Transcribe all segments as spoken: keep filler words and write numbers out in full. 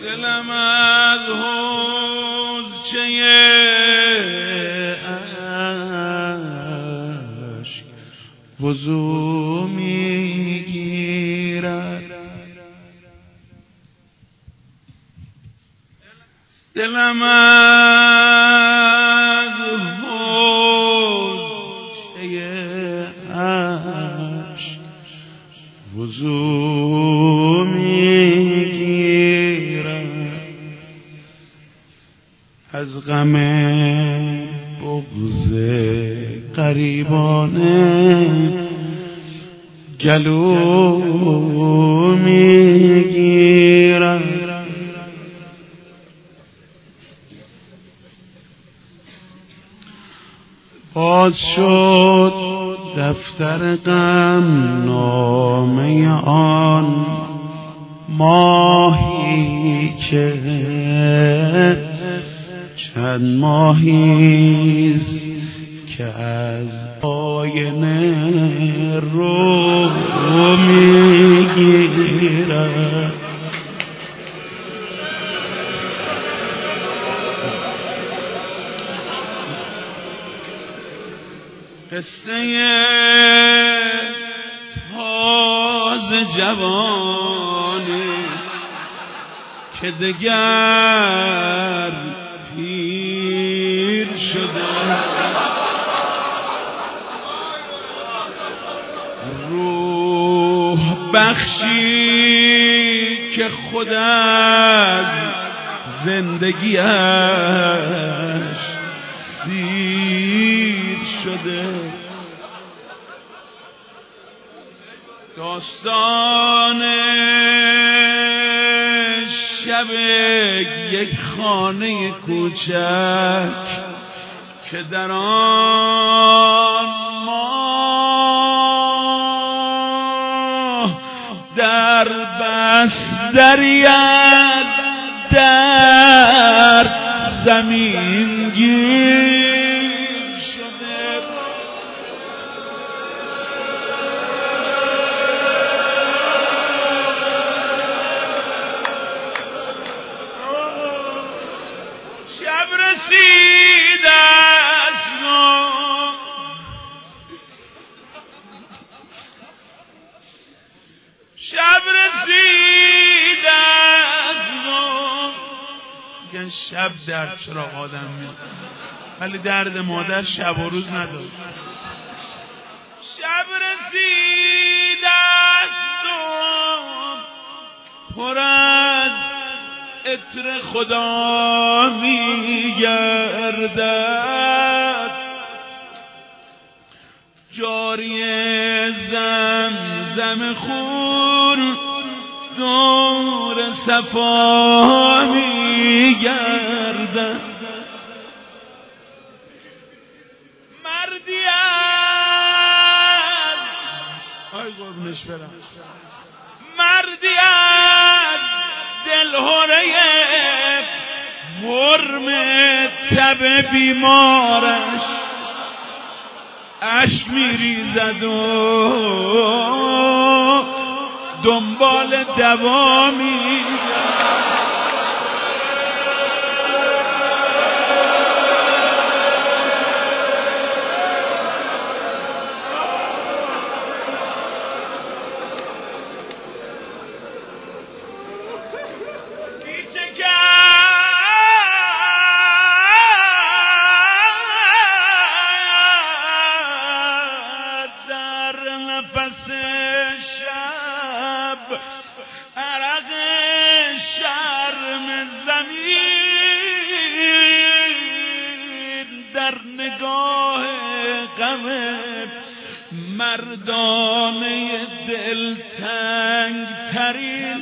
دلم از حوضچه عشق وضو میگیرد، دلم از حوضچه عشق وضو میگیرد، از غم بغض غریبانه گلو میگیرد. باز شد دفتر غم نامه آن ماهی که چند ماهیست که از آینه رو میگیرد. قصه تازه جوانی که دگر پیر شده، روح بخشی که خود از زندگیش سیر شده. داستان شب یک خانه کوچک که در آن ماه در بستری از در زمین گیر شده. شب رسید از نو، شب رسید از نو. میگن شب درد چرا آدم میاد، ولی درد مادر شب و روز نداره. شب رسید از نو پر از عطر خدا میگردد، جاری زمزم خون دور صفا میگردد. مردی از آی قربونش برم، مردی از دلهره حرم تب بیمارش اشک میریزد و دنبال دوا میگرد. نفس شب عرق شرم زمین در نگاه غم مردانه دلتنگ ترین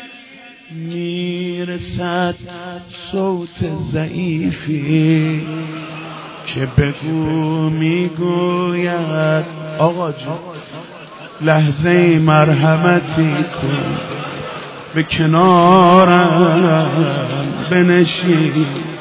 میرسد صوت ضعیفی که بگو میگوید آقا جان لحظه مرحمتی کن به کنارم بنشین.